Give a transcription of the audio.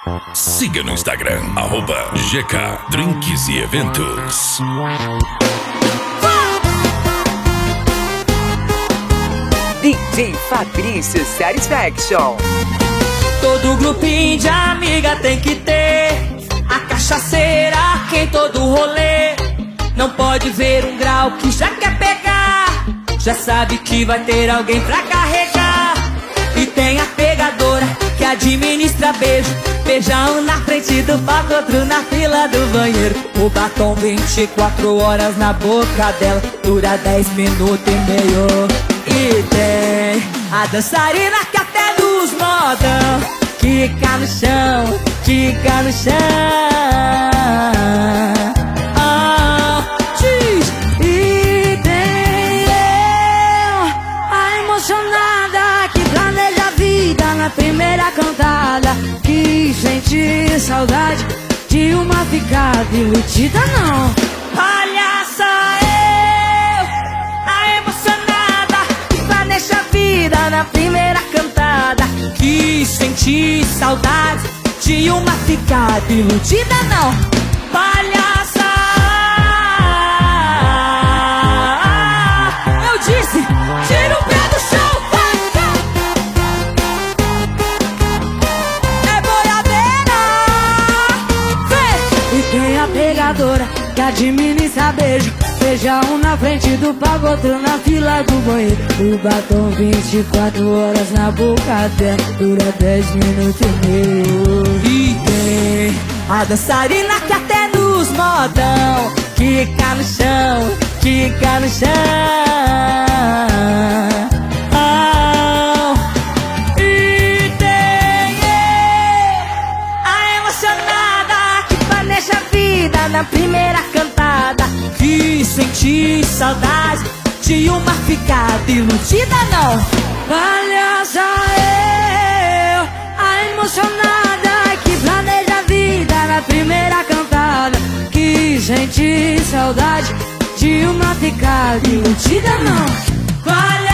Siga no Instagram, @GK Drinks e Eventos. DJ Fabrício Satisfaction. Todo grupinho de amiga tem que ter a cachaceira que em todo rolê. Não pode ver um grau que já quer pegar, já sabe que vai ter alguém pra carregar. E tem a pegadora que administra beijo, beija um na frente do palco, outro na fila do banheiro. O batom 24 horas na boca dela, dura 10 minutos e meio. E tem a dançarina que até nos modão quica no chão, quica no chão. E tem eu, a emocionada que planeja a vida na primeira cantada, que sente saudade de uma ficada iludida não. Palhaça eu, a emocionada que planeja a vida na primeira cantada, que senti saudade de uma ficada iludida não. Palhaça, eu disse, tira o pé do chão, vai. É boiadeira, vem. E tem a pegadora que administra beijo, beija um na frente do palco, outro na fila do banheiro. O batom 24 horas na boca dela, dura 10 minutos e meio. E tem a dançarina que até nos modão quica no chão, quica no chão. E tem a emocionada que planeja a vida na primeira cantada, que senti saudade de uma ficada iludida não. Palhaça eu, a emocionada que planeja a vida na primeira cantada, que senti saudade de uma ficada iludida não. Palhaça